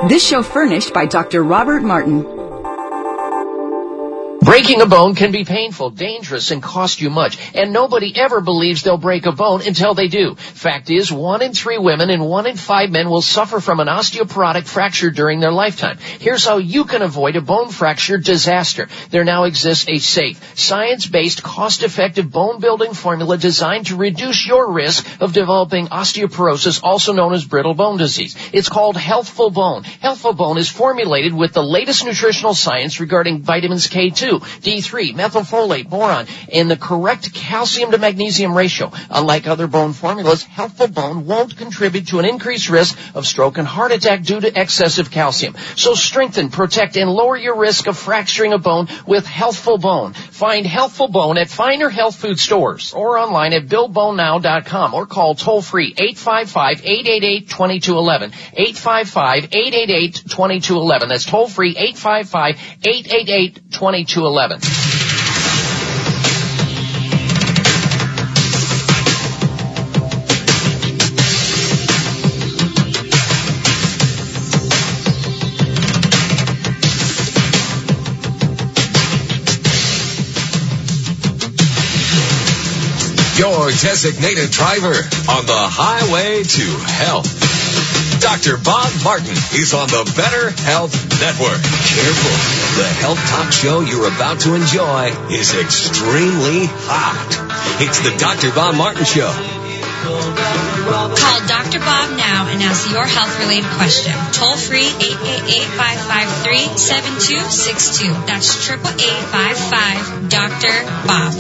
This show furnished by Dr. Robert Martin. Breaking a bone can be painful, dangerous, and cost you much. And nobody ever believes they'll break a bone until they do. Fact is, 1 in 3 women and 1 in 5 men will suffer from an osteoporotic fracture during their lifetime. Here's how you can avoid a bone fracture disaster. There now exists a safe, science-based, cost-effective bone-building formula designed to reduce your risk of developing osteoporosis, also known as brittle bone disease. It's called Healthful Bone. Healthful Bone is formulated with the latest nutritional science regarding vitamins K2, D3, methylfolate, boron, and the correct calcium to magnesium ratio. Unlike other bone formulas, Healthful Bone won't contribute to an increased risk of stroke and heart attack due to excessive calcium. So strengthen, protect, and lower your risk of fracturing a bone with Healthful Bone. Find Healthful Bone at finer health food stores or online at BuildBoneNow.com or call toll-free 855-888-2211. 855-888-2211. That's toll-free 855-888-2211. Your designated driver on the highway to health. Dr. Bob Martin is on the Better Health Network. Careful. The health talk show you're about to enjoy is extremely hot. It's the Dr. Bob Martin Show. Call Dr. Bob now and ask your health-related question. Toll free 888-553-7262. That's 888-555 Dr. Bob.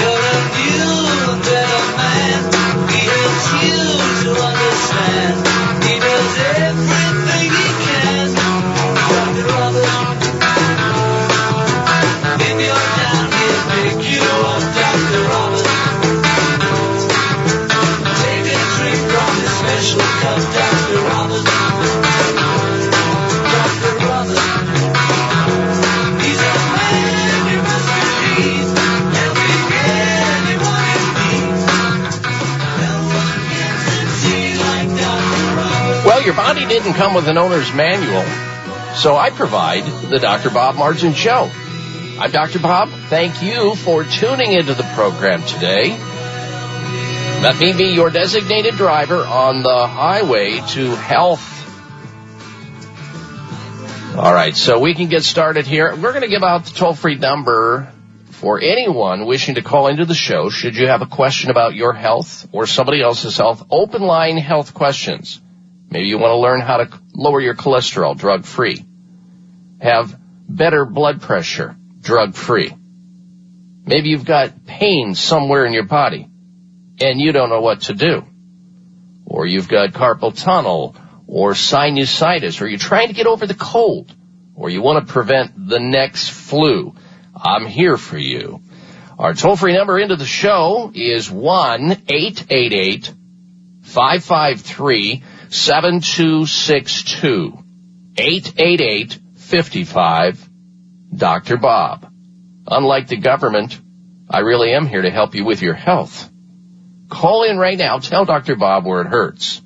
He helps you to understand. He does everything he can. Dr. Robert. In your town, he'll pick you up, Dr. Robert. Take a drink from his special cup, Dr. Robert. Dr. Robert. He's a man you must believe. Helping anyone in need. No one can succeed like Dr. Robert. Well, your body didn't come with an owner's manual, so I provide the Dr. Bob Martin Show. I'm Dr. Bob. Thank you for tuning into the program today. Let me be your designated driver on the highway to health. All right, so we can get started here. We're going to give out the toll-free number for anyone wishing to call into the show should you have a question about your health or somebody else's health. Open line health questions. Maybe you want to learn how to lower your cholesterol drug-free. Have better blood pressure drug-free. Maybe you've got pain somewhere in your body and you don't know what to do. Or you've got carpal tunnel or sinusitis, or you're trying to get over the cold, or you want to prevent the next flu. I'm here for you. Our toll-free number into the show is 1-888-553-7262. 888-55 Dr. Bob. Unlike the government, I really am here to help you with your health. Call in right now. Tell Dr. Bob where it hurts.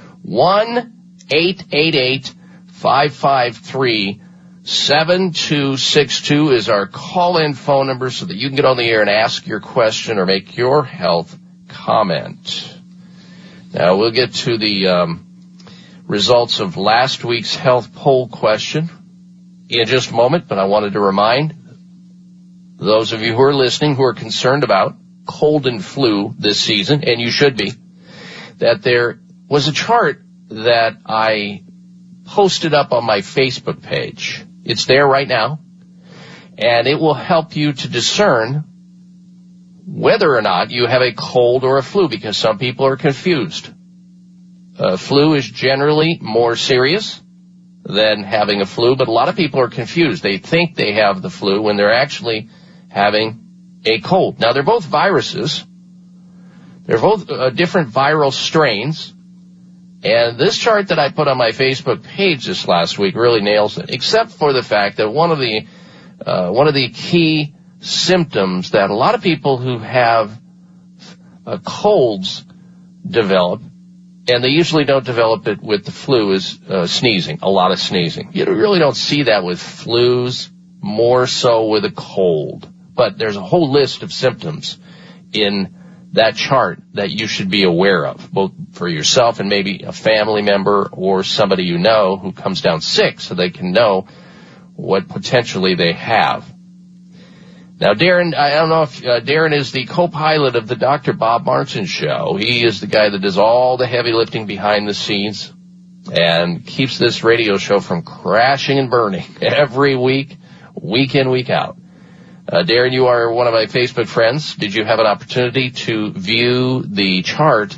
1-888-553-7262 is our call-in phone number so that you can get on the air and ask your question or make your health comment. Now, we'll get to the results of last week's health poll question in just a moment, but I wanted to remind those of you who are listening who are concerned about cold and flu this season, and you should be, that there was a chart that I posted up on my Facebook page. It's there right now, and it will help you to discern whether or not you have a cold or a flu, because some people are confused. Flu is generally more serious than having a flu, but a lot of people are confused. They think they have the flu when they're actually having a cold. Now, they're both viruses. They're both different viral strains. And this chart that I put on my Facebook page this last week really nails it, except for the fact that one of the key symptoms that a lot of people who have colds develop And they usually don't develop it with the flu is sneezing, a lot of sneezing. You really don't see that with flus, more so with a cold. But there's a whole list of symptoms in that chart that you should be aware of, both for yourself and maybe a family member or somebody you know who comes down sick so they can know what potentially they have. Now, Darren, I don't know if Darren is the co-pilot of the Dr. Bob Martin show. He is the guy that does all the heavy lifting behind the scenes and keeps this radio show from crashing and burning every week, week in, week out. Darren, you are one of my Facebook friends. Did you have an opportunity to view the chart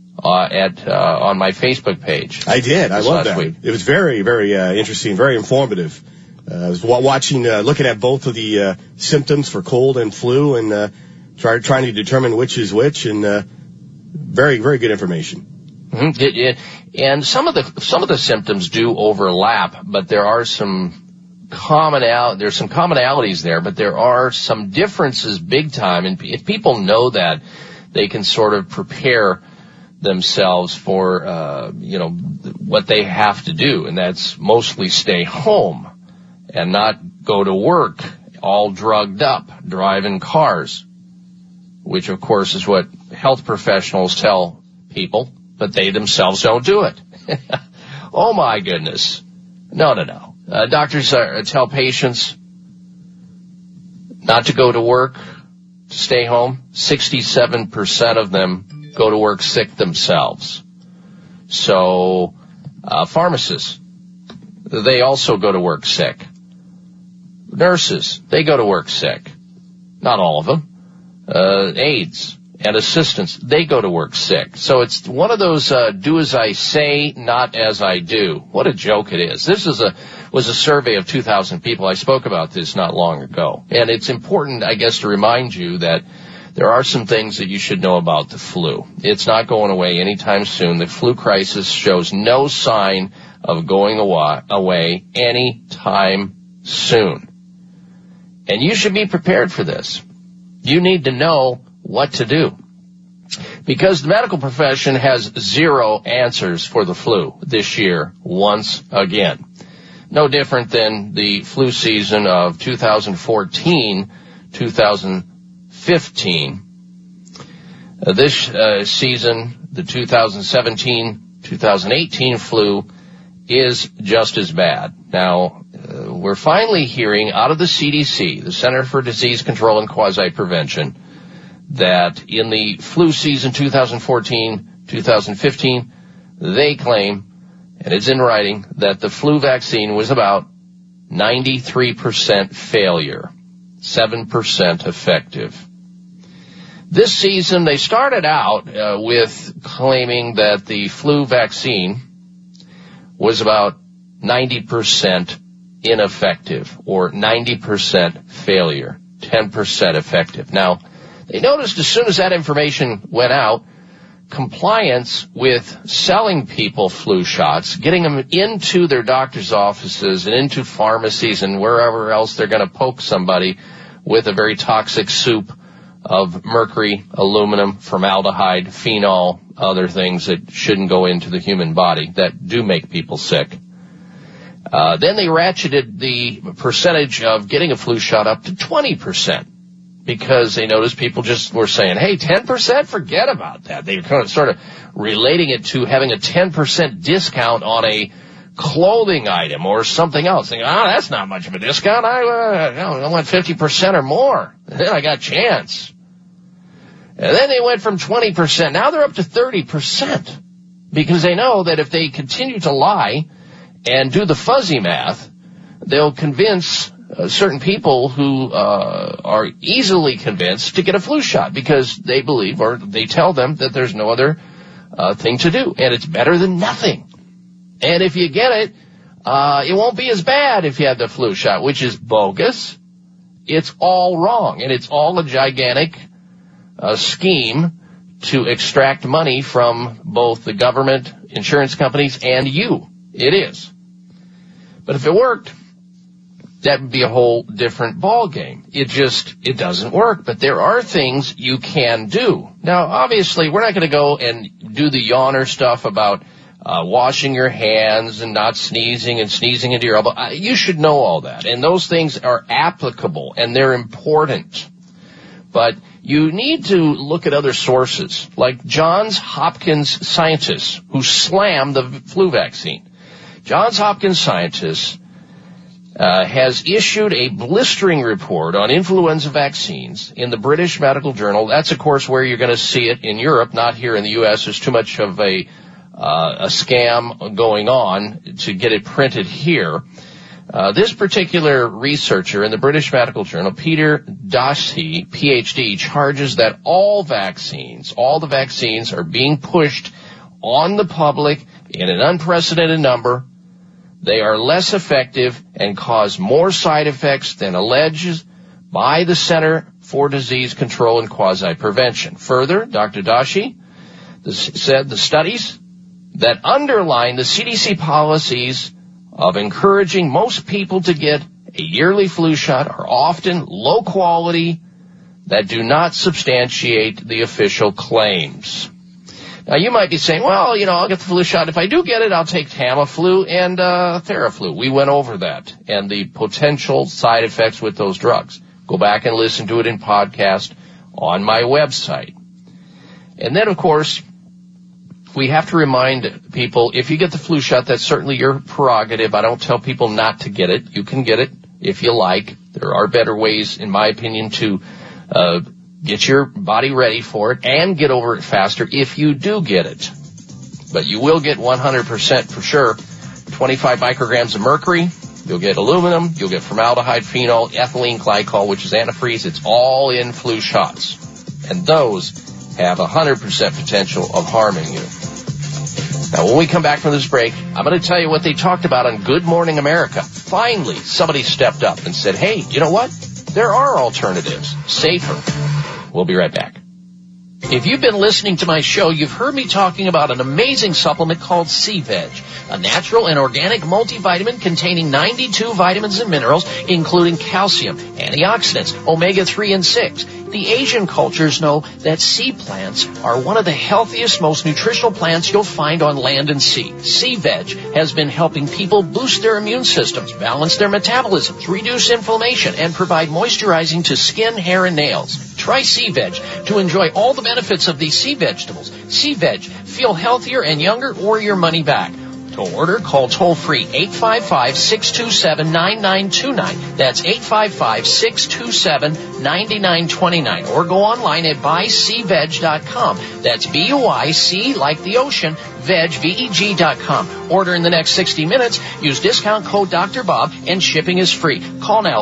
on my Facebook page? I did. I love that. Week? It was very, very interesting, very informative. I was watching, looking at both of the symptoms for cold and flu, and trying to determine which is which, and very, very good information. Mm-hmm. And some of the symptoms do overlap, but there are some commonalities there, but there are some differences big time. And if people know that, they can sort of prepare themselves for what they have to do, and that's mostly stay home and not go to work all drugged up, driving cars, which of course is what health professionals tell people, but they themselves don't do it. Oh my goodness. No. Doctors tell patients not to go to work, to stay home. 67% of them go to work sick themselves. So, pharmacists, they also go to work sick. Nurses, they go to work sick. Not all of them. Aides and assistants, they go to work sick. So it's one of those, do as I say, not as I do. What a joke it is. This was a survey of 2,000 people. I spoke about this not long ago. And it's important, I guess, to remind you that there are some things that you should know about the flu. It's not going away anytime soon. The flu crisis shows no sign of going away anytime soon. And you should be prepared for this. You need to know what to do. Because the medical profession has zero answers for the flu this year, once again. No different than the flu season of 2014, 2015. This season, the 2017-2018 flu is just as bad. Now, we're finally hearing out of the CDC, the Center for Disease Control and Quasi-Prevention, that in the flu season 2014-2015, they claim, and it's in writing, that the flu vaccine was about 93% failure, 7% effective. This season, they started out with claiming that the flu vaccine was about 90% ineffective, or 90% failure, 10% effective. Now, they noticed as soon as that information went out, compliance with selling people flu shots, getting them into their doctor's offices and into pharmacies and wherever else they're going to poke somebody with a very toxic soup of mercury, aluminum, formaldehyde, phenol, other things that shouldn't go into the human body that do make people sick. Then they ratcheted the percentage of getting a flu shot up to 20%. Because they noticed people just were saying, hey, 10%? Forget about that. They were kind of sort of relating it to having a 10% discount on a clothing item or something else. Thinking, that's not much of a discount. I want 50% or more. Then I got a chance. And then they went from 20%. Now they're up to 30%. Because they know that if they continue to lie and do the fuzzy math, they'll convince certain people who are easily convinced to get a flu shot because they believe, or they tell them, that there's no other thing to do, and it's better than nothing. And if you get it, it won't be as bad if you had the flu shot, which is bogus. It's all wrong, and it's all a gigantic scheme to extract money from both the government, insurance companies, and you. It is. But if it worked, that would be a whole different ball game. It doesn't work. But there are things you can do. Now, obviously, we're not going to go and do the yawner stuff about washing your hands and not sneezing and sneezing into your elbow. You should know all that. And those things are applicable and they're important. But you need to look at other sources, like Johns Hopkins scientists who slammed the flu vaccine. Johns Hopkins scientists has issued a blistering report on influenza vaccines in the British Medical Journal. That's, of course, where you're going to see it in Europe, not here in the U.S. There's too much of a scam going on to get it printed here. This particular researcher in the British Medical Journal, Peter Doshi, PhD, charges that all the vaccines are being pushed on the public in an unprecedented number. They are less effective and cause more side effects than alleged by the Center for Disease Control and Quasi-Prevention. Further, Dr. Doshi said the studies that underline the CDC policies of encouraging most people to get a yearly flu shot are often low quality that do not substantiate the official claims. Now, you might be saying, well, I'll get the flu shot. If I do get it, I'll take Tamiflu and Theraflu. We went over that and the potential side effects with those drugs. Go back and listen to it in podcast on my website. And then, of course, we have to remind people, if you get the flu shot, that's certainly your prerogative. I don't tell people not to get it. You can get it if you like. There are better ways, in my opinion, to get your body ready for it and get over it faster if you do get it. But you will get 100% for sure. 25 micrograms of mercury. You'll get aluminum. You'll get formaldehyde, phenol, ethylene glycol, which is antifreeze. It's all in flu shots. And those have 100% potential of harming you. Now, when we come back from this break, I'm going to tell you what they talked about on Good Morning America. Finally, somebody stepped up and said, hey, you know what? There are alternatives. Safer. We'll be right back. If you've been listening to my show, you've heard me talking about an amazing supplement called C-Veg, a natural and organic multivitamin containing 92 vitamins and minerals, including calcium, antioxidants, omega-3 and 6. The Asian cultures know that sea plants are one of the healthiest, most nutritional plants you'll find on land and sea. C-Veg has been helping people boost their immune systems, balance their metabolisms, reduce inflammation, and provide moisturizing to skin, hair, and nails. Try C-Veg to enjoy all the benefits of these sea vegetables. C-Veg, feel healthier and younger or your money back. To order, call toll-free 855-627-9929. That's 855-627-9929. Or go online at buycveg.com. That's B-U-I-C, like the ocean, veg, V-E-G.com. Order in the next 60 minutes. Use discount code Dr. Bob, and shipping is free. Call now,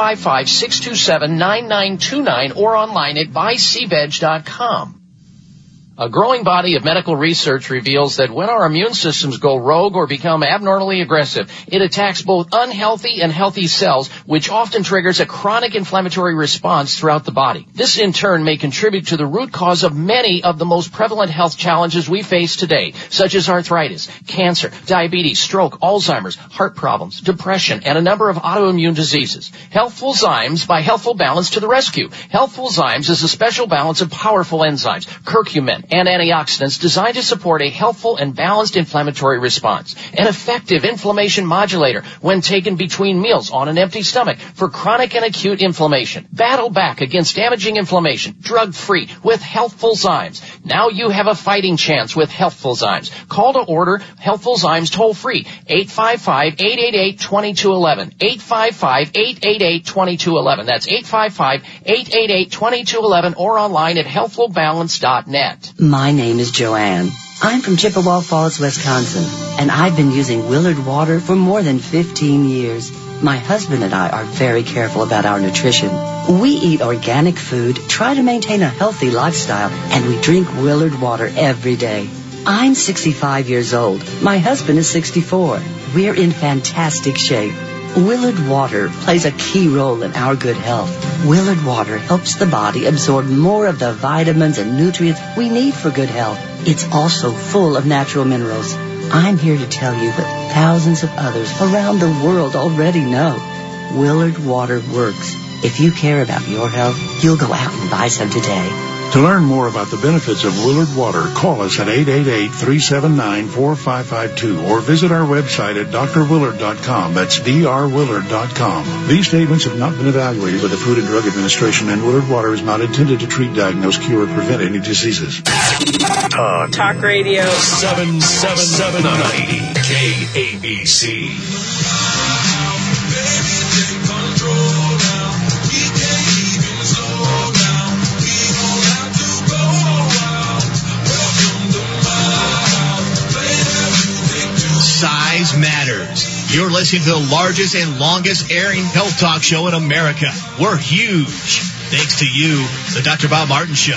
855-627-9929, or online at buycveg.com. A growing body of medical research reveals that when our immune systems go rogue or become abnormally aggressive, it attacks both unhealthy and healthy cells, which often triggers a chronic inflammatory response throughout the body. This, in turn, may contribute to the root cause of many of the most prevalent health challenges we face today, such as arthritis, cancer, diabetes, stroke, Alzheimer's, heart problems, depression, and a number of autoimmune diseases. Healthful Zymes by Healthful Balance to the rescue. Healthful Zymes is a special balance of powerful enzymes, curcumin, and antioxidants designed to support a healthful and balanced inflammatory response. An effective inflammation modulator when taken between meals on an empty stomach for chronic and acute inflammation. Battle back against damaging inflammation, drug-free with Healthful Zymes. Now you have a fighting chance with Healthful Zymes. Call to order Healthful Zymes toll-free, 855-888-2211, 855-888-2211. That's 855-888-2211, or online at healthfulbalance.net. My name is Joanne. I'm from Chippewa Falls, Wisconsin, and I've been using Willard water for more than 15 years. My husband and I are very careful about our nutrition. We eat organic food, try to maintain a healthy lifestyle, and we drink Willard water every day. I'm 65 years old. My husband is 64. We're in fantastic shape. Willard water plays a key role in our good health. Willard water helps the body absorb more of the vitamins and nutrients we need for good health. It's also full of natural minerals. I'm here to tell you what thousands of others around the world already know. Willard Water works. If you care about your health, you'll go out and buy some today. To learn more about the benefits of Willard Water, call us at 888-379-4552 or visit our website at drwillard.com. That's drwillard.com. These statements have not been evaluated by the Food and Drug Administration, and Willard Water is not intended to treat, diagnose, cure, or prevent any diseases. Talk Radio 77790 KABC. Size matters. You're listening to the largest and longest airing health talk show in America. We're huge. Thanks to you, the Dr. Bob Martin Show.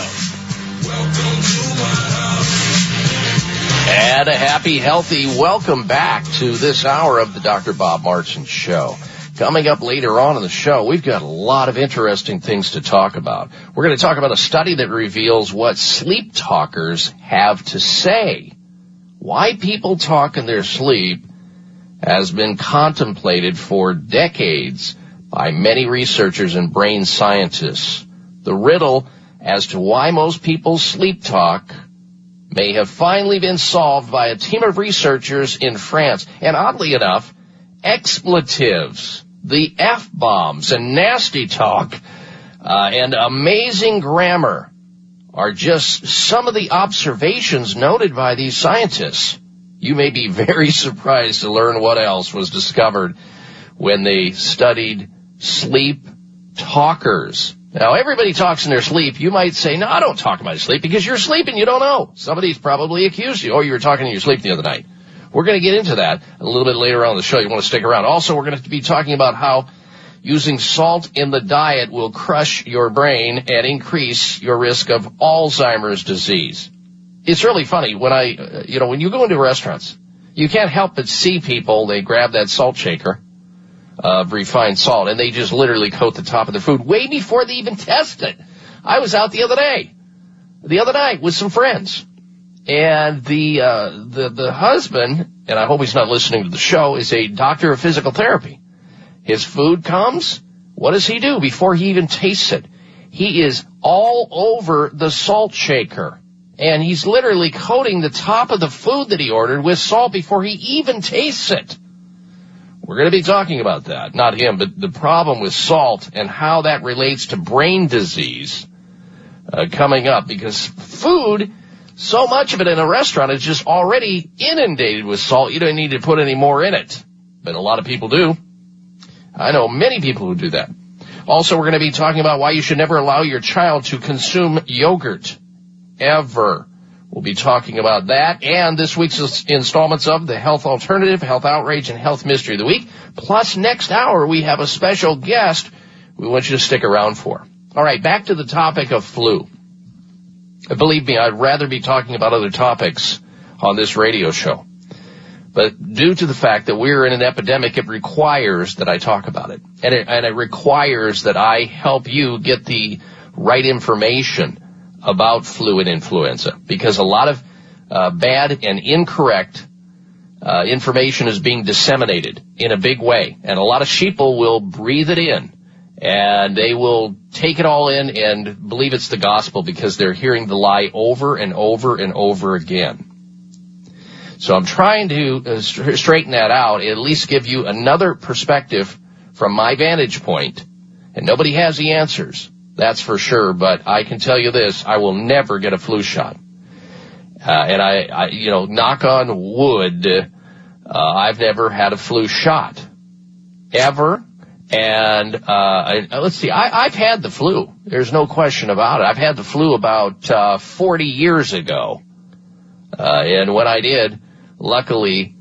And a happy, healthy welcome back to this hour of the Dr. Bob Martin Show. Coming up later on in the show, we've got a lot of interesting things to talk about. We're going to talk about a study that reveals what sleep talkers have to say. Why people talk in their sleep has been contemplated for decades by many researchers and brain scientists. The riddle as to why most people sleep talk may have finally been solved by a team of researchers in France. And oddly enough, expletives, the F-bombs and nasty talk, and amazing grammar are just some of the observations noted by these scientists. You may be very surprised to learn what else was discovered when they studied sleep talkers. Now, everybody talks in their sleep. You might say, no, I don't talk in my sleep because you're sleeping. You don't know. Somebody's probably accused you. Oh, you were talking in your sleep the other night. We're going to get into that a little bit later on in the show. You want to stick around. Also, we're going to be talking about how using salt in the diet will crush your brain and increase your risk of Alzheimer's disease. It's really funny when when you go into restaurants, you can't help but see people, they grab that salt shaker of refined salt and they just literally coat the top of their food way before they even test it. I was out the other night with some friends, and the husband, and I hope he's not listening to the show, is a doctor of physical therapy. His food comes, what does he do before he even tastes it? He is all over the salt shaker, and he's literally coating the top of the food that he ordered with salt before he even tastes it. We're going to be talking about that, not him, but the problem with salt and how that relates to brain disease coming up, because food, so much of it in a restaurant is just already inundated with salt. You don't need to put any more in it, but a lot of people do. I know many people who do that. Also, we're going to be talking about why you should never allow your child to consume yogurt, ever. We'll be talking about that and this week's installments of the Health Alternative, Health Outrage, and Health Mystery of the Week. Plus, next hour, we have a special guest we want you to stick around for. All right, back to the topic of flu. Believe me, I'd rather be talking about other topics on this radio show. But due to the fact that we're in an epidemic, it requires that I talk about it. And it requires that I help you get the right information about flu and influenza. Because a lot of bad and incorrect information is being disseminated in a big way. And a lot of sheeple will breathe it in. And they will take it all in and believe it's the gospel because they're hearing the lie over and over and over again. So I'm trying to straighten that out, at least give you another perspective from my vantage point. And nobody has the answers, that's for sure, but I can tell you this, I will never get a flu shot. And I knock on wood, I've never had a flu shot. Ever. And let's see, I've had the flu. There's no question about it. I've had the flu about 40 years ago. And when I did, luckily,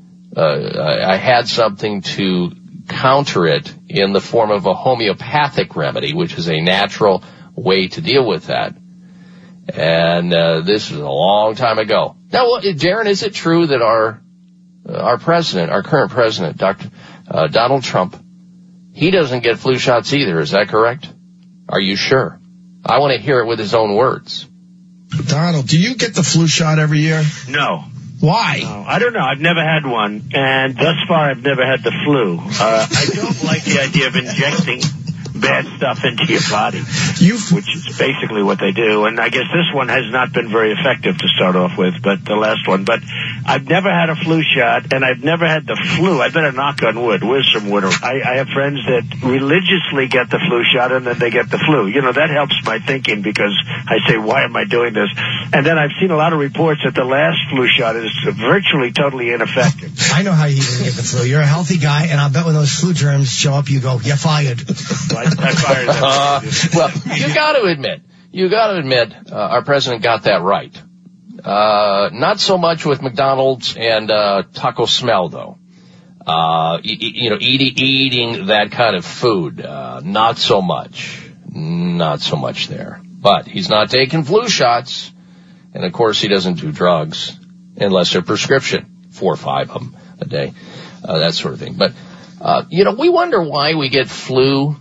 I had something to counter it in the form of a homeopathic remedy, which is a natural way to deal with that. And this is a long time ago. Now, Darren, is it true that our current president, Dr. Donald Trump, he doesn't get flu shots either? Is that correct? Are you sure? I want to hear it with his own words. Donald, do you get the flu shot every year? No. Why? No, I don't know. I've never had one, and thus far I've never had the flu. I don't like the idea of injecting bad stuff into your body, which is basically what they do. And I guess this one has not been very effective to start off with, but the last one. But I've never had a flu shot, and I've never had the flu. I better knock on wood. Where's some wood? I have friends that religiously get the flu shot, and then they get the flu. You know, that helps my thinking because I say, why am I doing this? And then I've seen a lot of reports that the last flu shot is virtually totally ineffective. I know how you get the flu. You're a healthy guy, and I'll bet when those flu germs show up, you go, you're fired. I fired them. Well, you got to admit, our president got that right. Not so much with McDonald's and Taco Smell, though. Eating that kind of food, not so much there. But he's not taking flu shots, and of course he doesn't do drugs unless they're prescription, 4 or 5 of them a day, that sort of thing. But we wonder why we get flu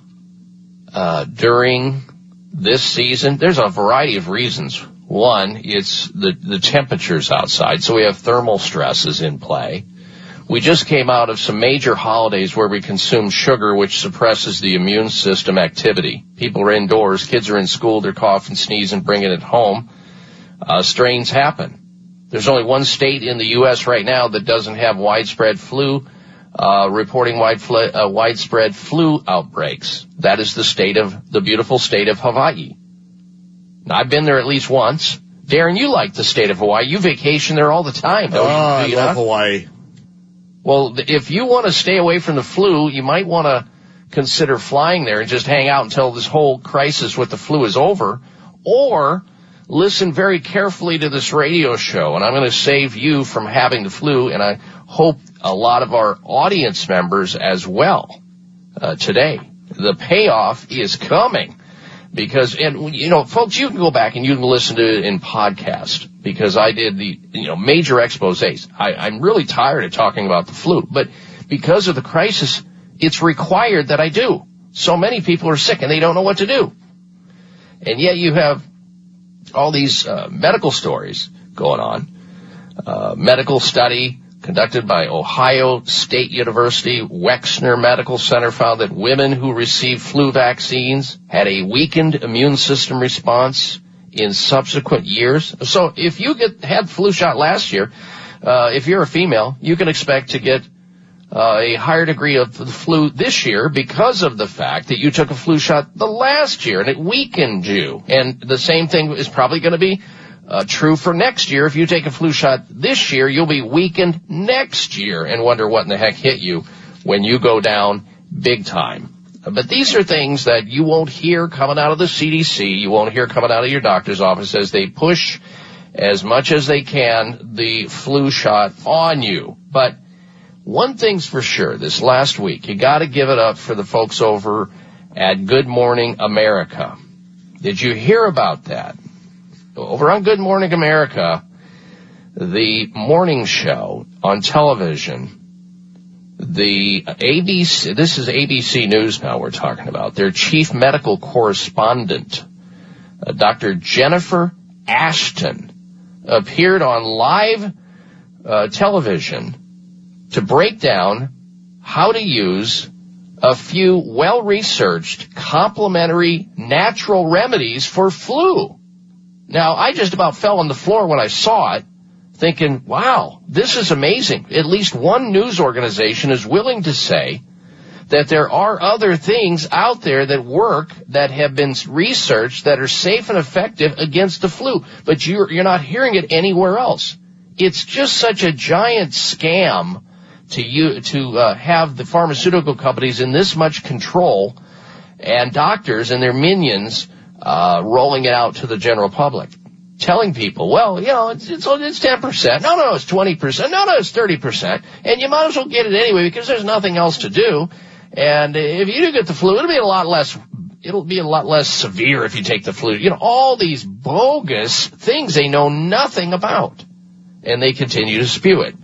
during this season. There's a variety of reasons. One, it's the temperatures outside, so we have thermal stresses in play. We just came out of some major holidays where we consume sugar, which suppresses the immune system activity. People are indoors, kids are in school, they're coughing, sneezing, bringing it home. Strains happen. There's only one state in the U.S. right now that doesn't have widespread flu, reporting widespread flu outbreaks. That is the beautiful state of Hawaii. Now, I've been there at least once. Darren, you like the state of Hawaii. You vacation there all the time, don't you? I love Hawaii. Well, if you want to stay away from the flu, you might want to consider flying there and just hang out until this whole crisis with the flu is over. Or listen very carefully to this radio show, and I'm going to save you from having the flu, and I hope a lot of our audience members as well today. The payoff is coming. Because, folks, you can go back and you can listen to it in podcast because I did the, major exposés. I'm really tired of talking about the flu, but because of the crisis, it's required that I do. So many people are sick and they don't know what to do. And yet you have all these medical stories going on. Medical study conducted by Ohio State University Wexner Medical Center found that women who received flu vaccines had a weakened immune system response in subsequent years. So if you had flu shot last year, if you're a female, you can expect to get a higher degree of the flu this year because of the fact that you took a flu shot the last year and it weakened you. And the same thing is probably going to be true for next year. If you take a flu shot this year, you'll be weakened next year and wonder what in the heck hit you when you go down big time. But these are things that you won't hear coming out of the CDC. You won't hear coming out of your doctor's office as they push as much as they can the flu shot on you. But one thing's for sure, this last week, you got to give it up for the folks over at Good Morning America. Did you hear about that? Over on Good Morning America, the morning show on television, the ABC, this is ABC News now we're talking about, their chief medical correspondent, Dr. Jennifer Ashton, appeared on live television to break down how to use a few well-researched complementary natural remedies for flu. Now, I just about fell on the floor when I saw it, thinking, wow, this is amazing. At least one news organization is willing to say that there are other things out there that work that have been researched that are safe and effective against the flu. But you're not hearing it anywhere else. It's just such a giant scam to have the pharmaceutical companies in this much control and doctors and their minions rolling it out to the general public, telling people, well, it's 10%. No, it's 20%. No, it's 30%. And you might as well get it anyway because there's nothing else to do. And if you do get the flu, it'll be a lot less severe if you take the flu. All these bogus things they know nothing about. And they continue to spew it.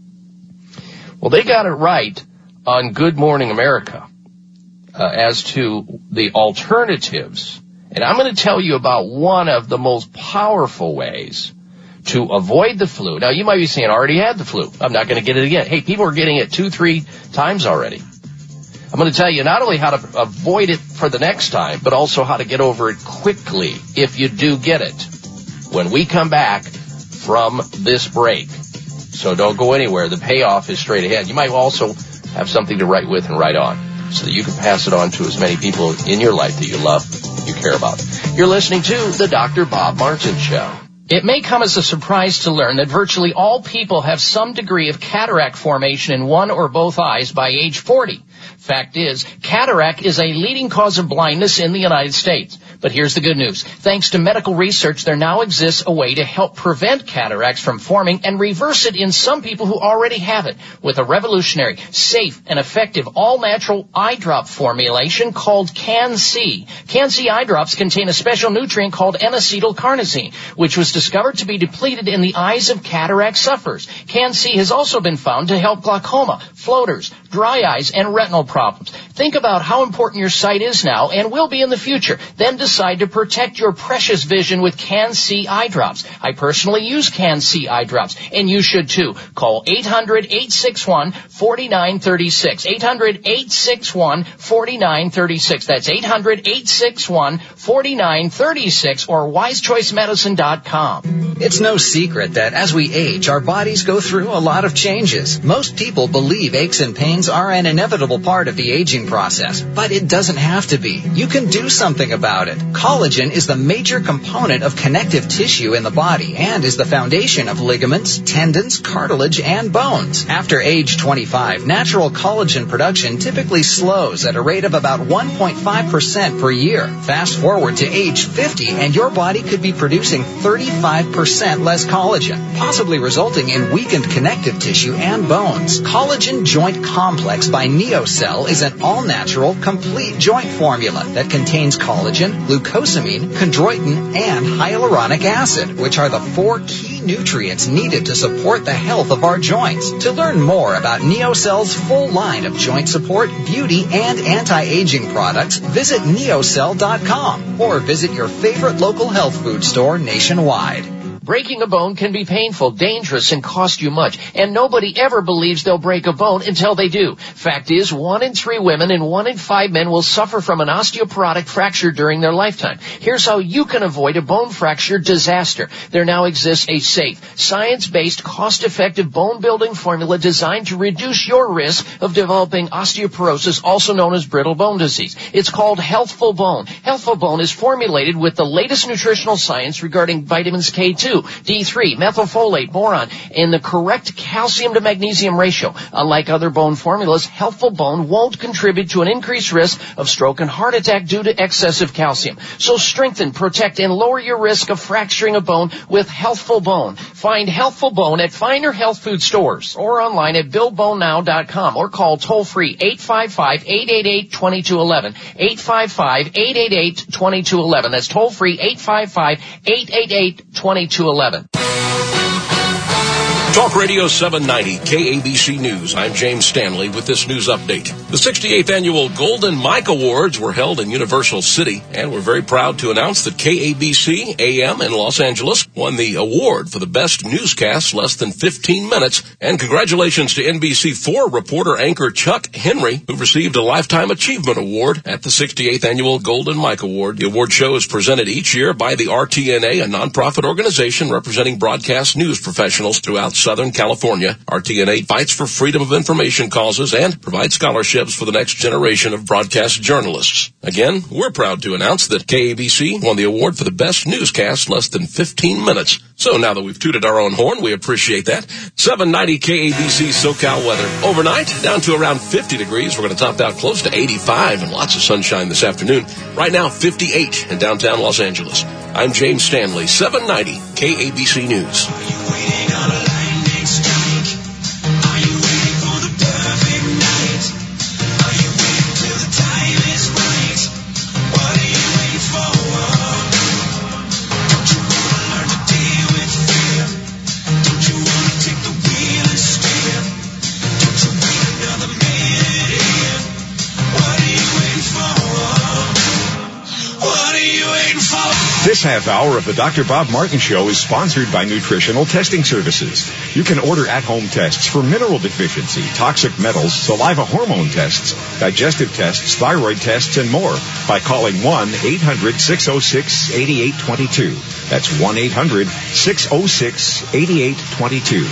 Well, they got it right on Good Morning America as to the alternatives. And I'm going to tell you about one of the most powerful ways to avoid the flu. Now, you might be saying, I already had the flu. I'm not going to get it again. Hey, people are getting it 2-3 times already. I'm going to tell you not only how to avoid it for the next time, but also how to get over it quickly if you do get it when we come back from this break. So don't go anywhere. The payoff is straight ahead. You might also have something to write with and write on so that you can pass it on to as many people in your life that you love, you care about. You're listening to the Dr. Bob Martin Show. It may come as a surprise to learn that virtually all people have some degree of cataract formation in one or both eyes by age 40. Fact is, cataract is a leading cause of blindness in the United States. But here's the good news. Thanks to medical research, there now exists a way to help prevent cataracts from forming and reverse it in some people who already have it with a revolutionary, safe, and effective all-natural eye drop formulation called Can-C. Can-C eye drops contain a special nutrient called N-acetylcarnosine, which was discovered to be depleted in the eyes of cataract sufferers. Can-C has also been found to help glaucoma, floaters, dry eyes, and retinal problems. Think about how important your sight is now and will be in the future. Then decide to protect your precious vision with Can-C eye drops. I personally use Can-C eye drops, and you should too. Call 800-861-4936. 800-861-4936. That's 800-861-4936 or wisechoicemedicine.com. It's no secret that as we age, our bodies go through a lot of changes. Most people believe aches and pains are an inevitable part of the aging process, but it doesn't have to be. You can do something about it. Collagen is the major component of connective tissue in the body and is the foundation of ligaments, tendons, cartilage, and bones. After age 25, natural collagen production typically slows at a rate of about 1.5% per year. Fast forward to age 50 and your body could be producing 35% less collagen, possibly resulting in weakened connective tissue and bones. Collagen Joint Complex by NeoCell is an all-natural, complete joint formula that contains collagen, glucosamine, chondroitin, and hyaluronic acid, which are the 4 key nutrients needed to support the health of our joints. To learn more about NeoCell's full line of joint support, beauty, and anti-aging products, visit neocell.com or visit your favorite local health food store nationwide. Breaking a bone can be painful, dangerous, and cost you much. And nobody ever believes they'll break a bone until they do. Fact is, 1 in 3 women and 1 in 5 men will suffer from an osteoporotic fracture during their lifetime. Here's how you can avoid a bone fracture disaster. There now exists a safe, science-based, cost-effective bone-building formula designed to reduce your risk of developing osteoporosis, also known as brittle bone disease. It's called Healthful Bone. Healthful Bone is formulated with the latest nutritional science regarding vitamins K2, D3, methylfolate, boron, and the correct calcium to magnesium ratio. Unlike other bone formulas, Healthful Bone won't contribute to an increased risk of stroke and heart attack due to excessive calcium. So strengthen, protect, and lower your risk of fracturing a bone with Healthful Bone. Find Healthful Bone at finer health food stores or online at BillBoneNow.com or call toll-free 855-888-2211. 855-888-2211. That's toll-free 855-888-2211. Talk Radio 790, KABC News. I'm James Stanley with this news update. The 68th Annual Golden Mike Awards were held in Universal City, and we're very proud to announce that KABC AM in Los Angeles won the award for the best newscast less than 15 minutes. And congratulations to NBC4 reporter anchor Chuck Henry, who received a Lifetime Achievement Award at the 68th Annual Golden Mike Award. The award show is presented each year by the RTNA, a nonprofit organization representing broadcast news professionals throughout Southern California. RTNA fights for freedom of information causes and provides scholarships for the next generation of broadcast journalists. Again, we're proud to announce that KABC won the award for the best newscast less than 15 minutes. So now that we've tooted our own horn, we appreciate that. 790 KABC SoCal weather. Overnight, down to around 50 degrees. We're going to top out close to 85 and lots of sunshine this afternoon. Right now, 58 in downtown Los Angeles. I'm James Stanley, 790 KABC News. What are you waiting for? This half hour of the Dr. Bob Martin Show is sponsored by Nutritional Testing Services. You can order at-home tests for mineral deficiency, toxic metals, saliva hormone tests, digestive tests, thyroid tests, and more by calling 1-800-606-8822. That's 1-800-606-8822.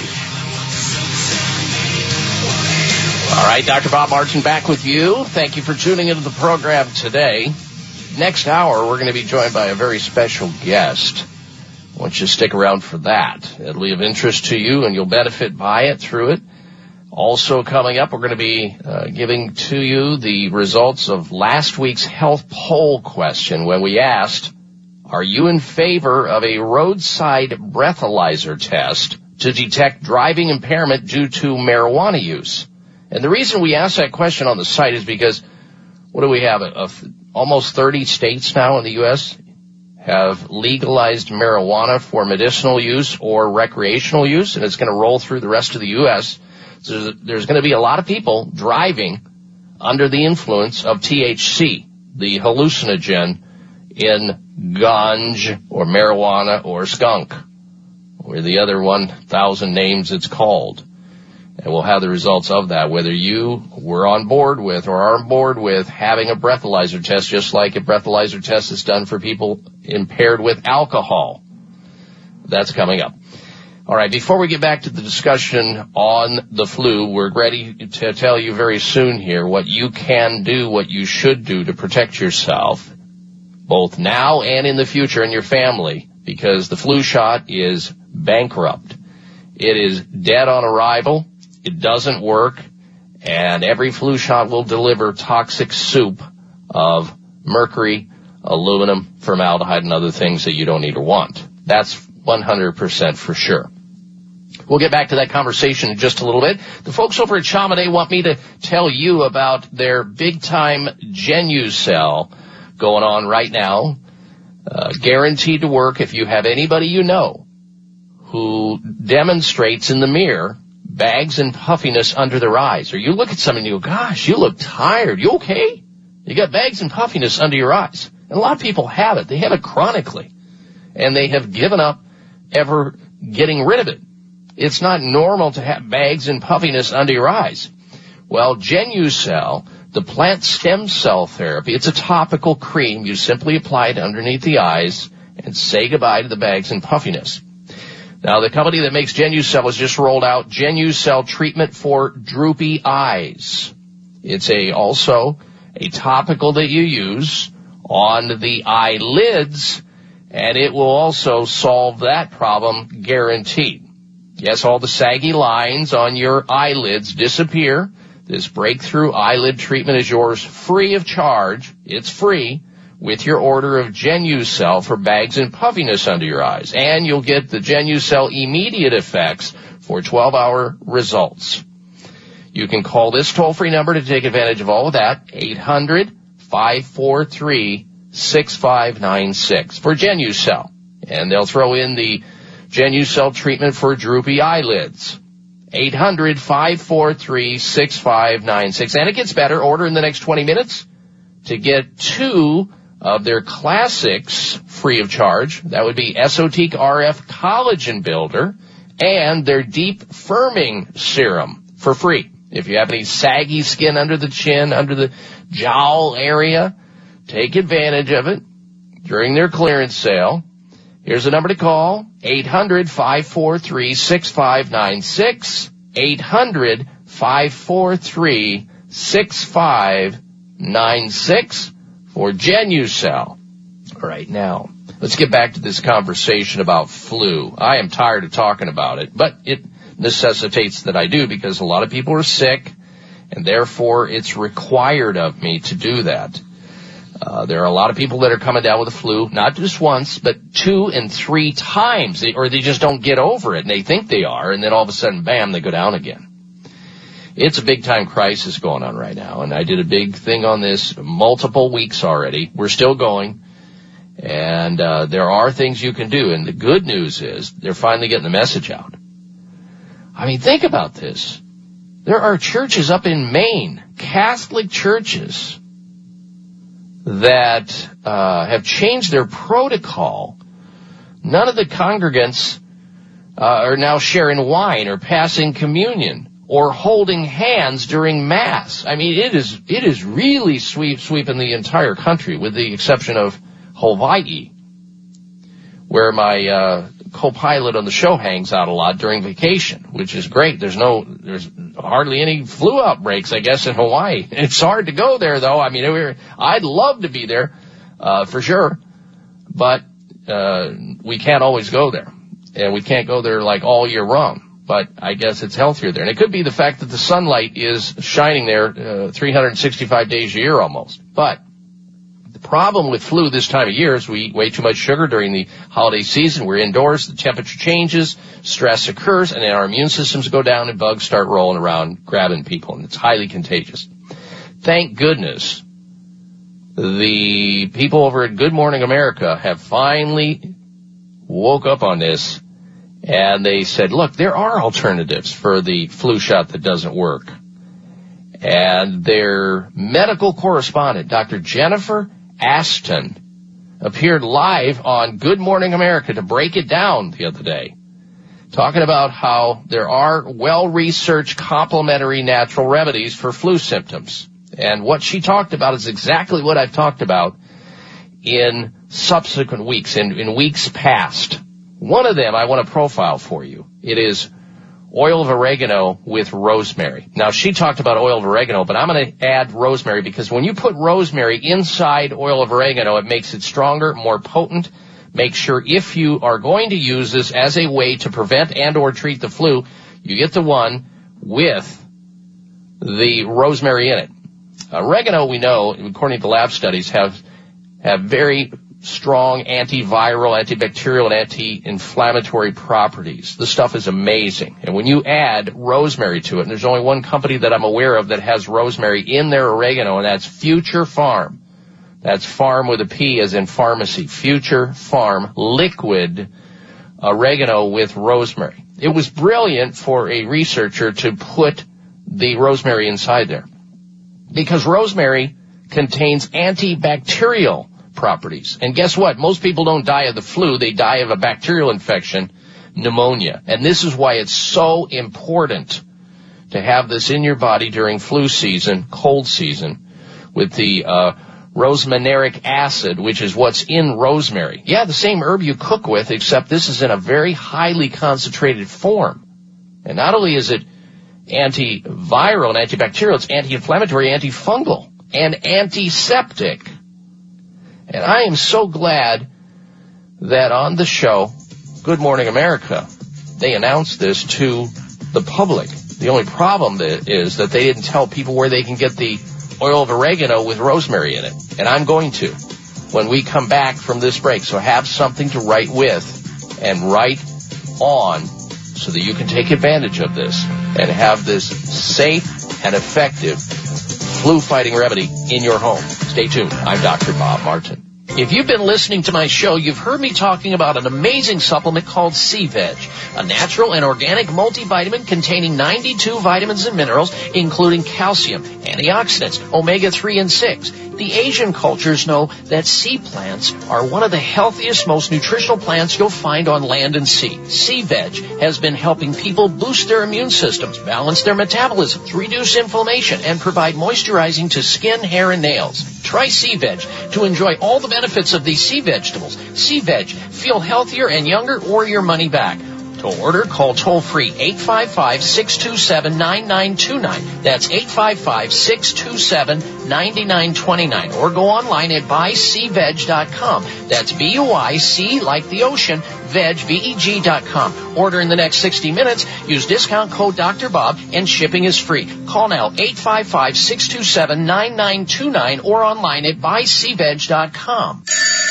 All right, Dr. Bob Martin back with you. Thank you for tuning into the program today. Next hour, we're going to be joined by a very special guest. I want you to stick around for that. It'll be of interest to you, and you'll benefit by it, through it. Also coming up, we're going to be giving to you the results of last week's health poll question when we asked, are you in favor of a roadside breathalyzer test to detect driving impairment due to marijuana use? And the reason we asked that question on the site is because, what do we have? Almost 30 states now in the U.S. have legalized marijuana for medicinal use or recreational use, and it's going to roll through the rest of the U.S. So there's going to be a lot of people driving under the influence of THC, the hallucinogen in ganj or marijuana or skunk, or the other 1,000 names it's called. And we'll have the results of that, whether you were on board with or are on board with having a breathalyzer test, just like a breathalyzer test is done for people impaired with alcohol. That's coming up. All right, before we get back to the discussion on the flu, we're ready to tell you very soon here what you can do, what you should do to protect yourself, both now and in the future, and your family, because the flu shot is bankrupt. It is dead on arrival. It doesn't work, and every flu shot will deliver toxic soup of mercury, aluminum, formaldehyde, and other things that you don't need or want. That's 100% for sure. We'll get back to that conversation in just a little bit. The folks over at Chamonix want me to tell you about their big-time Genucell going on right now. Guaranteed to work if you have anybody you know who demonstrates in the mirror bags and puffiness under their eyes. Or you look at someone and you go, gosh, you look tired. You okay? You got bags and puffiness under your eyes. And a lot of people have it. They have it chronically. And they have given up ever getting rid of it. It's not normal to have bags and puffiness under your eyes. Well, Genucell, the plant stem cell therapy, it's a topical cream. You simply apply it underneath the eyes and say goodbye to the bags and puffiness. Now, the company that makes Genucell has just rolled out Genucell treatment for droopy eyes. It's also a topical that you use on the eyelids, and it will also solve that problem guaranteed. Yes, all the saggy lines on your eyelids disappear. This breakthrough eyelid treatment is yours free of charge. It's free with your order of Genucell for bags and puffiness under your eyes. And you'll get the Genucell immediate effects for 12-hour results. You can call this toll-free number to take advantage of all of that, 800-543-6596 for Genucell. And they'll throw in the Genucell treatment for droopy eyelids. 800-543-6596. And it gets better. Order in the next 20 minutes to get 2 of their classics free of charge. That would be Esotique RF Collagen Builder and their Deep Firming Serum for free. If you have any saggy skin under the chin, under the jowl area, take advantage of it during their clearance sale. Here's the number to call, 800-543-6596, 800-543-6596 for Genucell. All right, now, let's get back to this conversation about flu. I am tired of talking about it, but it necessitates that I do because a lot of people are sick, and therefore it's required of me to do that. There are a lot of people that are coming down with the flu, not just once, but 2 and 3 times, or they just don't get over it, and they think they are, and then all of a sudden, bam, they go down again. It's a big-time crisis going on right now, and I did a big thing on this multiple weeks already. We're still going, and there are things you can do, and the good news is they're finally getting the message out. I mean, think about this. There are churches up in Maine, Catholic churches, that have changed their protocol. None of the congregants are now sharing wine or passing communion or holding hands during Mass. I mean, it is really sweeping the entire country, with the exception of Hawaii, where my co-pilot on the show hangs out a lot during vacation, which is great. There's hardly any flu outbreaks, I guess, in Hawaii. It's hard to go there, though. I mean, I'd love to be there, for sure, but we can't always go there, and we can't go there like all year round. But I guess it's healthier there. And it could be the fact that the sunlight is shining there 365 days a year almost. But the problem with flu this time of year is we eat way too much sugar during the holiday season. We're indoors, the temperature changes, stress occurs, and then our immune systems go down and bugs start rolling around grabbing people, and it's highly contagious. Thank goodness the people over at Good Morning America have finally woke up on this. And they said, look, there are alternatives for the flu shot that doesn't work. And their medical correspondent, Dr. Jennifer Aston, appeared live on Good Morning America to break it down the other day, talking about how there are well-researched complementary natural remedies for flu symptoms. And what she talked about is exactly what I've talked about in subsequent weeks, in weeks past. One of them I want to profile for you. It is oil of oregano with rosemary. Now, she talked about oil of oregano, but I'm going to add rosemary, because when you put rosemary inside oil of oregano, it makes it stronger, more potent. Make sure if you are going to use this as a way to prevent and or treat the flu, you get the one with the rosemary in it. Oregano, we know, according to lab studies, have very strong antiviral, antibacterial, and anti-inflammatory properties. This stuff is amazing. And when you add rosemary to it, and there's only one company that I'm aware of that has rosemary in their oregano, and that's Future Farm. That's farm with a P as in pharmacy. Future Farm liquid oregano with rosemary. It was brilliant for a researcher to put the rosemary inside there, because rosemary contains antibacterial properties. And guess what? Most people don't die of the flu. They die of a bacterial infection, pneumonia. And this is why it's so important to have this in your body during flu season, cold season, with the rosmarinic acid, which is what's in rosemary. Yeah, the same herb you cook with, except this is in a very highly concentrated form. And not only is it antiviral and antibacterial, it's anti-inflammatory, antifungal, and antiseptic. And I am so glad that on the show, Good Morning America, they announced this to the public. The only problem is that they didn't tell people where they can get the oil of oregano with rosemary in it. And I'm going to when we come back from this break. So have something to write with and write on so that you can take advantage of this and have this safe and effective flu-fighting remedy in your home. Stay tuned. I'm Dr. Bob Martin. If you've been listening to my show, you've heard me talking about an amazing supplement called C-Veg, a natural and organic multivitamin containing 92 vitamins and minerals, including calcium, antioxidants, omega-3 and 6. The Asian cultures know that sea plants are one of the healthiest, most nutritional plants you'll find on land and sea. C-Veg has been helping people boost their immune systems, balance their metabolisms, reduce inflammation, and provide moisturizing to skin, hair, and nails. Try C-Veg to enjoy all the benefits of these sea vegetables. C-Veg. Feel healthier and younger, or your money back. To order, call toll-free 855-627-9929. That's 855-627-9929. Or go online at buycveg.com. That's B-U-I-C like the ocean, veg, V-E-G.com. Order in the next 60 minutes. Use discount code Dr. Bob, and shipping is free. Call now 855-627-9929 or online at buycveg.com.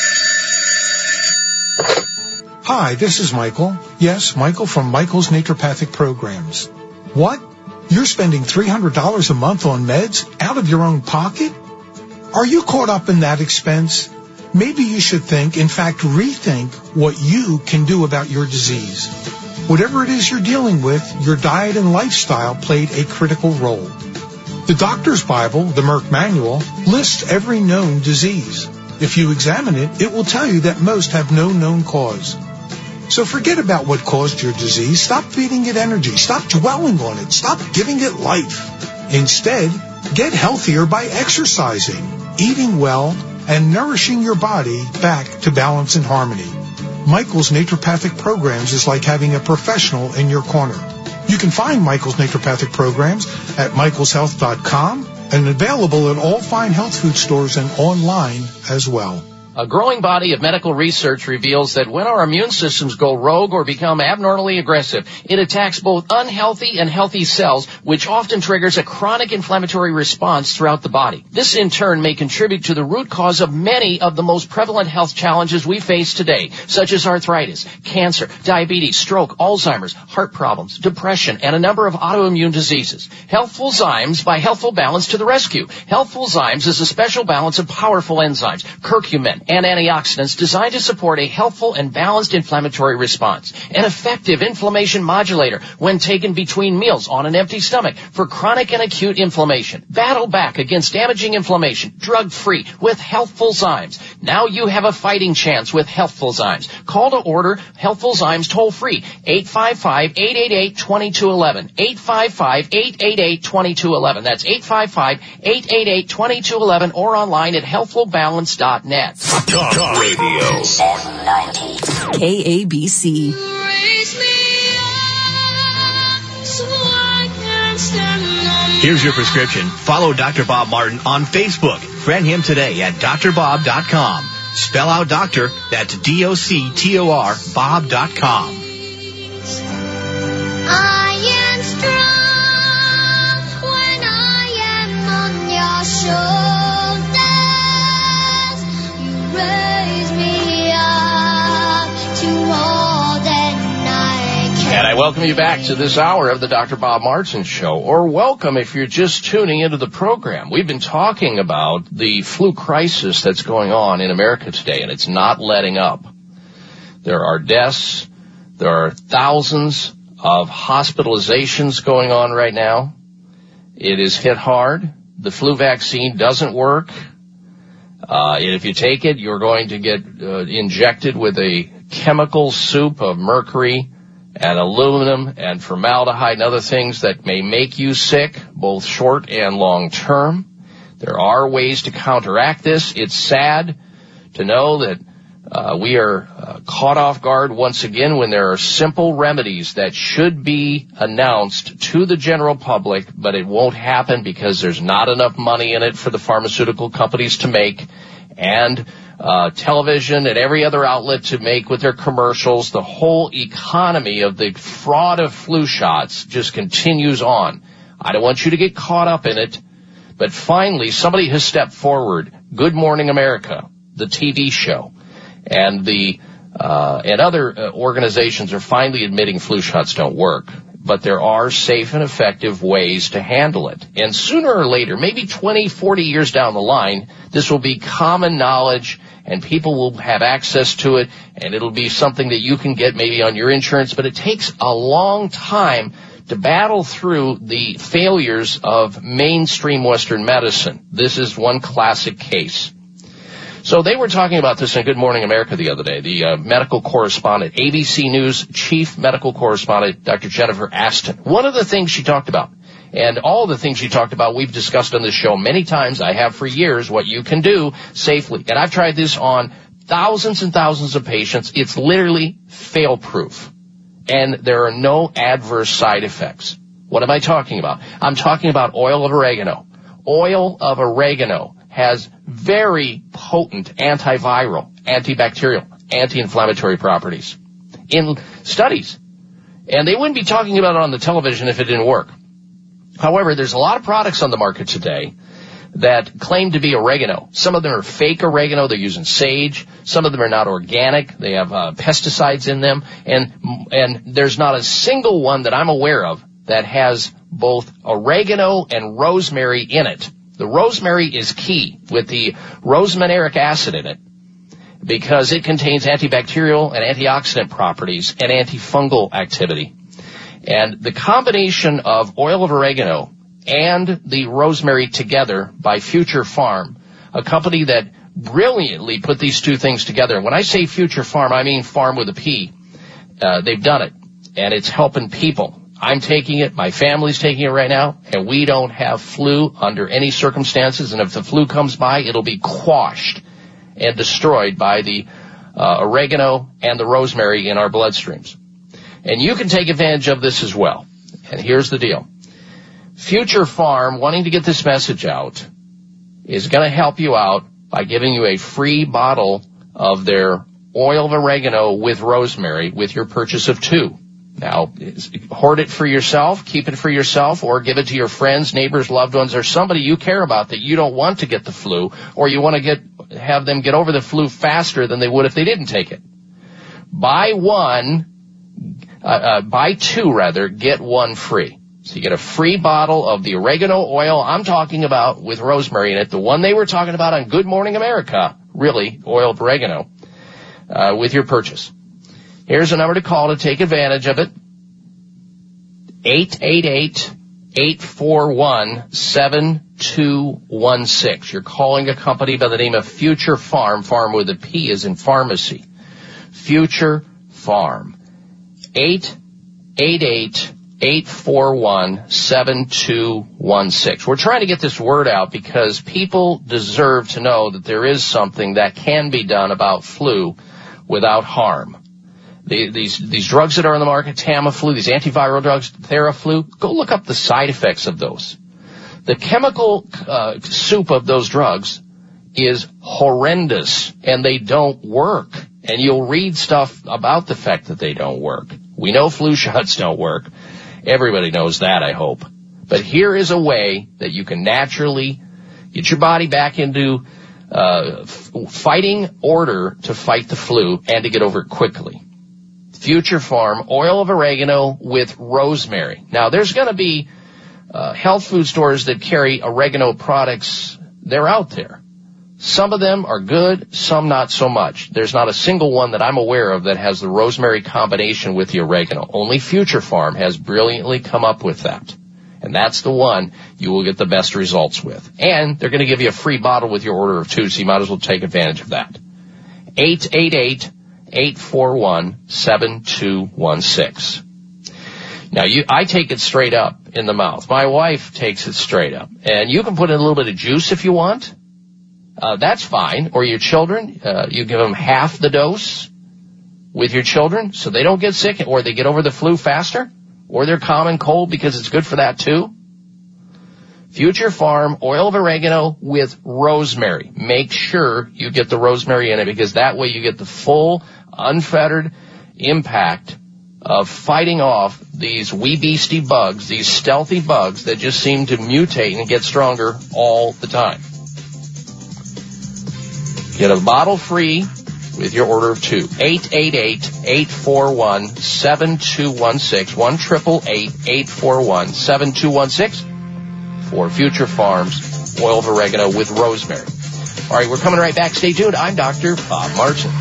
Hi, this is Michael. Yes, Michael from Michael's Naturopathic Programs. What? You're spending $300 a month on meds out of your own pocket? Are you caught up in that expense? Maybe you should think, in fact, rethink what you can do about your disease. Whatever it is you're dealing with, your diet and lifestyle played a critical role. The Doctor's Bible, the Merck Manual, lists every known disease. If you examine it, it will tell you that most have no known cause. So forget about what caused your disease. Stop feeding it energy. Stop dwelling on it. Stop giving it life. Instead, get healthier by exercising, eating well, and nourishing your body back to balance and harmony. Michael's Naturopathic Programs is like having a professional in your corner. You can find Michael's Naturopathic Programs at michaelshealth.com and available at all fine health food stores and online as well. A growing body of medical research reveals that when our immune systems go rogue or become abnormally aggressive, it attacks both unhealthy and healthy cells, which often triggers a chronic inflammatory response throughout the body. This, in turn, may contribute to the root cause of many of the most prevalent health challenges we face today, such as arthritis, cancer, diabetes, stroke, Alzheimer's, heart problems, depression, and a number of autoimmune diseases. Healthful Zymes by Healthful Balance to the rescue. Healthful Zymes is a special balance of powerful enzymes, curcumin, and antioxidants designed to support a healthful and balanced inflammatory response. An effective inflammation modulator when taken between meals on an empty stomach for chronic and acute inflammation. Battle back against damaging inflammation, drug-free, with Healthful Zymes. Now you have a fighting chance with Healthful Zymes. Call to order Healthful Zymes toll-free, 855-888-2211, 855-888-2211. That's 855-888-2211 or online at healthfulbalance.net. Talk Radio. KABC. Here's your prescription. Follow Dr. Bob Martin on Facebook. Friend him today at drbob.com. Spell out doctor, that's D-O-C-T-O-R, bob.com. I am strong when I am on your shoulders. You raise me up to more than I can. And I welcome you back to this hour of the Dr. Bob Martin Show, or welcome if you're just tuning into the program. We've been talking about the flu crisis that's going on in America today, and it's not letting up. There are deaths. There are thousands of hospitalizations going on right now. It is hit hard. The flu vaccine doesn't work. If you take it, you're going to get injected with a chemical soup of mercury and aluminum and formaldehyde and other things that may make you sick, both short and long term. There are ways to counteract this. It's sad to know that we are caught off guard once again when there are simple remedies that should be announced to the general public, but it won't happen because there's not enough money in it for the pharmaceutical companies to make, and television and every other outlet to make with their commercials. The whole economy of the fraud of flu shots just continues on. I don't want you to get caught up in it, but finally somebody has stepped forward. Good Morning America, the TV show, and other organizations are finally admitting flu shots don't work, but there are safe and effective ways to handle it. And sooner or later, maybe 20, 40 years down the line, this will be common knowledge and people will have access to it, and it'll be something that you can get maybe on your insurance, but it takes a long time to battle through the failures of mainstream Western medicine. This is one classic case. So they were talking about this in Good Morning America the other day. The medical correspondent, ABC News chief medical correspondent, Dr. Jennifer Aston. One of the things she talked about, and all the things she talked about, we've discussed on this show many times. I have for years, what you can do safely. And I've tried this on thousands and thousands of patients. It's literally fail-proof. And there are no adverse side effects. What am I talking about? I'm talking about oil of oregano. Oil of oregano has very potent antiviral, antibacterial, anti-inflammatory properties in studies. And they wouldn't be talking about it on the television if it didn't work. However, there's a lot of products on the market today that claim to be oregano. Some of them are fake oregano. They're using sage. Some of them are not organic. They have pesticides in them. And there's not a single one that I'm aware of that has both oregano and rosemary in it. The rosemary is key with the rosmarinic acid in it because it contains antibacterial and antioxidant properties and antifungal activity. And the combination of oil of oregano and the rosemary together by Future Farm, a company that brilliantly put these two things together. And when I say Future Farm, I mean farm with a P. They've done it, and it's helping people. I'm taking it, my family's taking it right now, and we don't have flu under any circumstances, and if the flu comes by, it'll be quashed and destroyed by the oregano and the rosemary in our bloodstreams. And you can take advantage of this as well. And here's the deal. Future Farm, wanting to get this message out, is going to help you out by giving you a free bottle of their oil of oregano with rosemary with your purchase of 2. Now, hoard it for yourself, keep it for yourself, or give it to your friends, neighbors, loved ones, or somebody you care about that you don't want to get the flu, or you want to have them get over the flu faster than they would if they didn't take it. Buy 2, get 1 free. So you get a free bottle of the oregano oil I'm talking about with rosemary in it, the one they were talking about on Good Morning America, really, oil of oregano, with your purchase. Here's a number to call to take advantage of it. 888-841-7216. You're calling a company by the name of Future Farm. Farm with a P is in pharmacy. Future Farm. 888-841-7216. We're trying to get this word out because people deserve to know that there is something that can be done about flu without harm. These drugs that are on the market, Tamiflu, these antiviral drugs, Theraflu, go look up the side effects of those. The chemical soup of those drugs is horrendous, and they don't work. And you'll read stuff about the fact that they don't work. We know flu shots don't work. Everybody knows that, I hope. But here is a way that you can naturally get your body back into fighting order to fight the flu and to get over it quickly. Future Farm, oil of oregano with rosemary. Now, there's going to be health food stores that carry oregano products. They're out there. Some of them are good, some not so much. There's not a single one that I'm aware of that has the rosemary combination with the oregano. Only Future Farm has brilliantly come up with that. And that's the one you will get the best results with. And they're going to give you a free bottle with your order of 2, so you might as well take advantage of that. 888-841-7216. Now, I take it straight up in the mouth. My wife takes it straight up. And you can put in a little bit of juice if you want. That's fine. Or your children, you give them half the dose with your children so they don't get sick or they get over the flu faster or their common cold because it's good for that too. Future Farm, oil of oregano with rosemary. Make sure you get the rosemary in it because that way you get the full, unfettered impact of fighting off these wee beastie bugs, these stealthy bugs that just seem to mutate and get stronger all the time. Get a bottle free with your order of 2. 888-841-7216. 1-888-841-7216 for Future Farms, oil of oregano with rosemary. All right, we're coming right back. Stay tuned. I'm Dr. Bob Martin.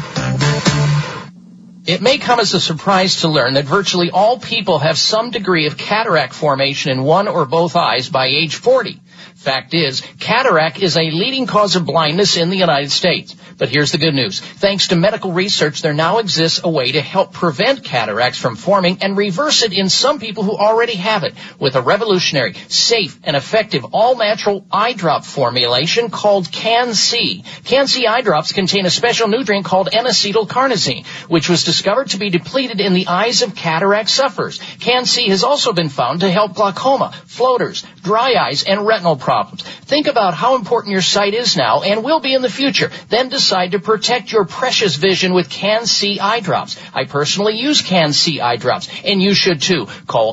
It may come as a surprise to learn that virtually all people have some degree of cataract formation in one or both eyes by age 40. Fact is, cataract is a leading cause of blindness in the United States. But here's the good news. Thanks to medical research, there now exists a way to help prevent cataracts from forming and reverse it in some people who already have it with a revolutionary, safe, and effective all-natural eye drop formulation called Can-C. Can-C eye drops contain a special nutrient called N-acetylcarnosine, which was discovered to be depleted in the eyes of cataract sufferers. Can-C has also been found to help glaucoma, floaters, dry eyes, and retinal problems. Think about how important your sight is now and will be in the future. Then decide to protect your precious vision with Can-C eye drops. I personally use Can-C eye drops, and you should too. Call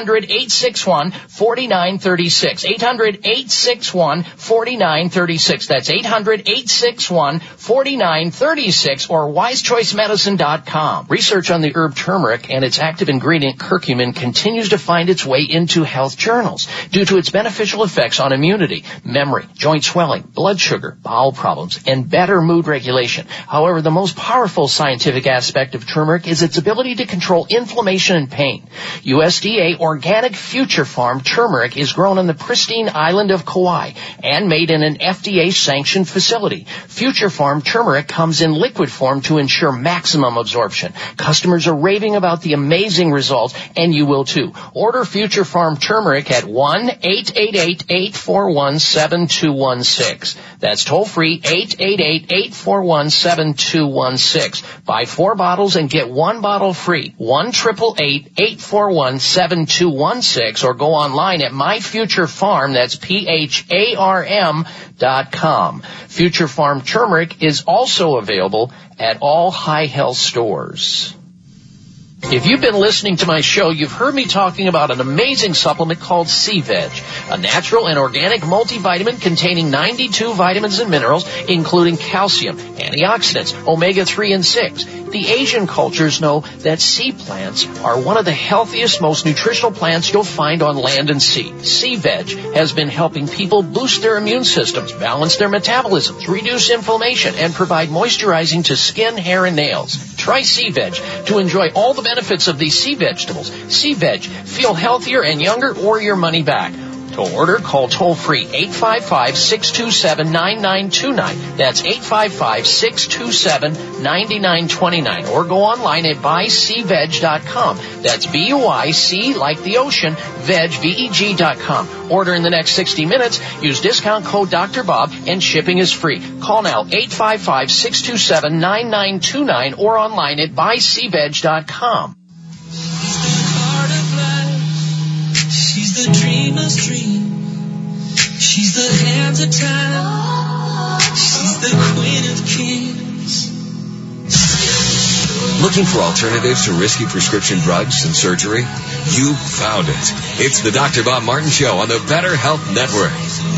800-861-4936. 800-861-4936. That's 800-861-4936 or wisechoicemedicine.com. Research on the herb turmeric and its active ingredient curcumin continues to find its way into health journals. Due to its its beneficial effects on immunity, memory, joint swelling, blood sugar, bowel problems, and better mood regulation. However, the most powerful scientific aspect of turmeric is its ability to control inflammation and pain. USDA Organic Future Farm turmeric is grown on the pristine island of Kauai and made in an FDA-sanctioned facility. Future Farm turmeric comes in liquid form to ensure maximum absorption. Customers are raving about the amazing results, and you will too. Order Future Farm turmeric at 1-888-841-7216. That's toll free, 888-841-7216. Buy 4 bottles and get 1 bottle free. 1-888-841-7216, or go online at MyFutureFarm. That's PHARM.com. Future Farm turmeric is also available at all High Health stores. If you've been listening to my show, you've heard me talking about an amazing supplement called C-Veg, a natural and organic multivitamin containing 92 vitamins and minerals, including calcium, antioxidants, omega-3 and 6. The Asian cultures know that sea plants are one of the healthiest, most nutritional plants you'll find on land and sea. C-Veg has been helping people boost their immune systems, balance their metabolisms, reduce inflammation, and provide moisturizing to skin, hair, and nails. Try C-Veg to enjoy all the benefits of these sea vegetables. C-Veg, feel healthier and younger, or your money back. To order, call toll-free 855-627-9929. That's 855-627-9929. Or go online at buycveg.com. That's B-U-I-C, like the ocean, veg, V-E-G.com. Order in the next 60 minutes. Use discount code Dr. Bob, and shipping is free. Call now, 855-627-9929, or online at buycveg.com. She's the dreamer's dream. She's the hands of time. She's the queen of kings. Looking for alternatives to risky prescription drugs and surgery? You found it. It's the Dr. Bob Martin Show on the Better Health Network.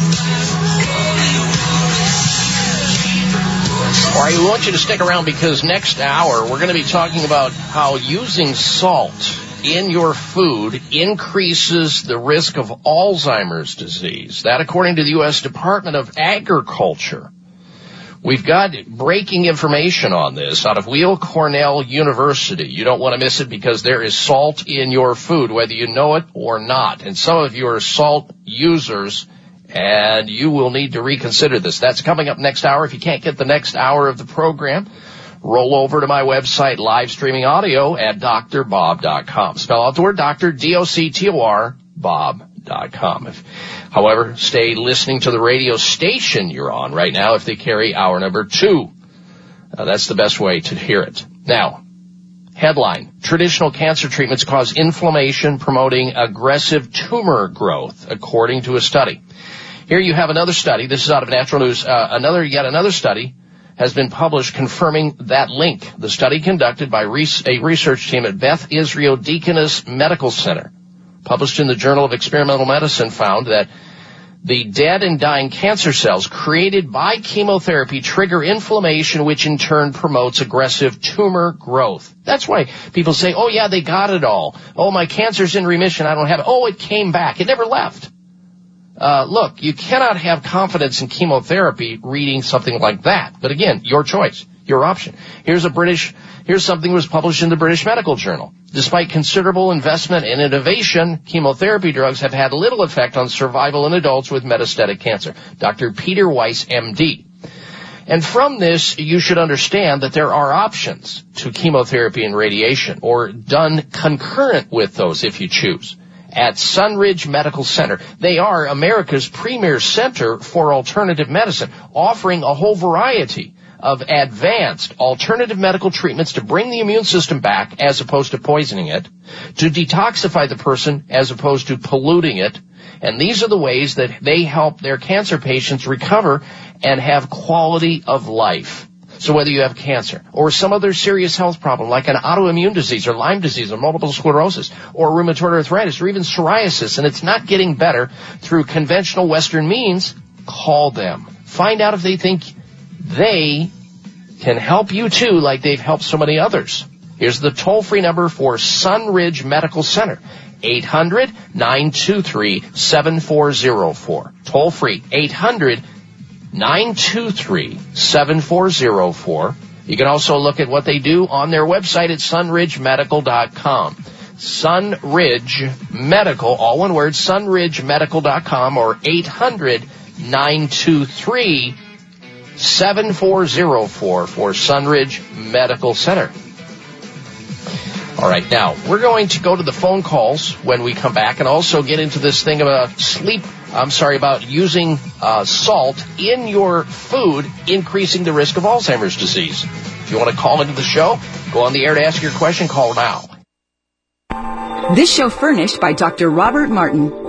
All right, we want you to stick around because next hour we're going to be talking about how using salt in your food increases the risk of Alzheimer's disease. That, according to the U.S. Department of Agriculture. We've got breaking information on this out of Weill Cornell University. You don't want to miss it because there is salt in your food, whether you know it or not. And some of you are salt users, and you will need to reconsider this. That's coming up next hour. If you can't get the next hour of the program, roll over to my website, live streaming audio at drbob.com. Spell out the word doctor, D-O-C-T-O-R, bob.com. However, stay listening to the radio station you're on right now if they carry hour number 2. That's the best way to hear it. Now, headline, traditional cancer treatments cause inflammation, promoting aggressive tumor growth, according to a study. Here you have another study. This is out of Natural News. Yet another study has been published confirming that link. The study conducted by a research team at Beth Israel Deaconess Medical Center, published in the Journal of Experimental Medicine, found that the dead and dying cancer cells created by chemotherapy trigger inflammation, which in turn promotes aggressive tumor growth. That's why people say, oh yeah, they got it all. Oh, my cancer's in remission, I don't have it. Oh, it came back. It never left. Look, you cannot have confidence in chemotherapy reading something like that. But again, your choice, your option. Here's something that was published in the British Medical Journal. Despite considerable investment and innovation, chemotherapy drugs have had little effect on survival in adults with metastatic cancer. Dr. Peter Weiss, MD. And from this, you should understand that there are options to chemotherapy and radiation, or done concurrent with those if you choose. At Sunridge Medical Center, they are America's premier center for alternative medicine, offering a whole variety of advanced alternative medical treatments to bring the immune system back as opposed to poisoning it, to detoxify the person as opposed to polluting it. And these are the ways that they help their cancer patients recover and have quality of life. So whether you have cancer or some other serious health problem like an autoimmune disease or Lyme disease or multiple sclerosis or rheumatoid arthritis or even psoriasis, and it's not getting better through conventional Western means, call them. Find out if they think they can help you too, like they've helped so many others. Here's the toll-free number for Sunridge Medical Center, 800-923-7404. Toll free, 800-923-7404. You can also look at what they do on their website at sunridgemedical.com. Sunridge Medical, all one word, sunridgemedical.com, or 800-923-7404 for Sunridge Medical Center. All right, now, we're going to go to the phone calls when we come back and also get into this thing about about using salt in your food, increasing the risk of Alzheimer's disease. If you want to call into the show, go on the air to ask your question, call now. This show furnished by Dr. Robert Martin.